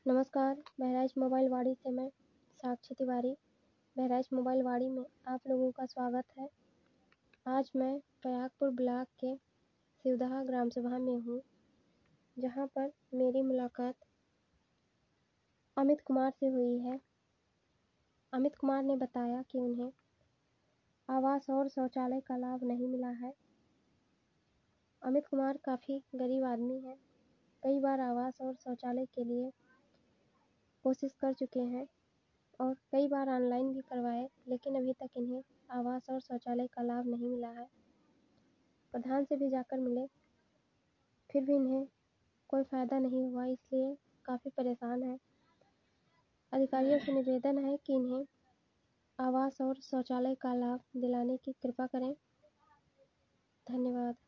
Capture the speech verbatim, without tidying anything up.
नमस्कार, बहराइच मोबाइल वाड़ी से मैं साक्षी तिवारी। बहराइच मोबाइल वाड़ी में आप लोगों का स्वागत है। आज मैं प्रयागपुर ब्लॉक के शिवदहा ग्राम सभा में हूँ, जहाँ पर मेरी मुलाकात अमित कुमार से हुई है। अमित कुमार ने बताया कि उन्हें आवास और शौचालय का लाभ नहीं मिला है। अमित कुमार काफ़ी गरीब आदमी हैं, कई बार आवास और शौचालय के लिए कोशिश कर चुके हैं और कई बार ऑनलाइन भी करवाए, लेकिन अभी तक इन्हें आवास और शौचालय का लाभ नहीं मिला है। प्रधान से भी जाकर मिले, फिर भी इन्हें कोई फ़ायदा नहीं हुआ, इसलिए काफ़ी परेशान है। अधिकारियों से निवेदन है कि इन्हें आवास और शौचालय का लाभ दिलाने की कृपा करें। धन्यवाद।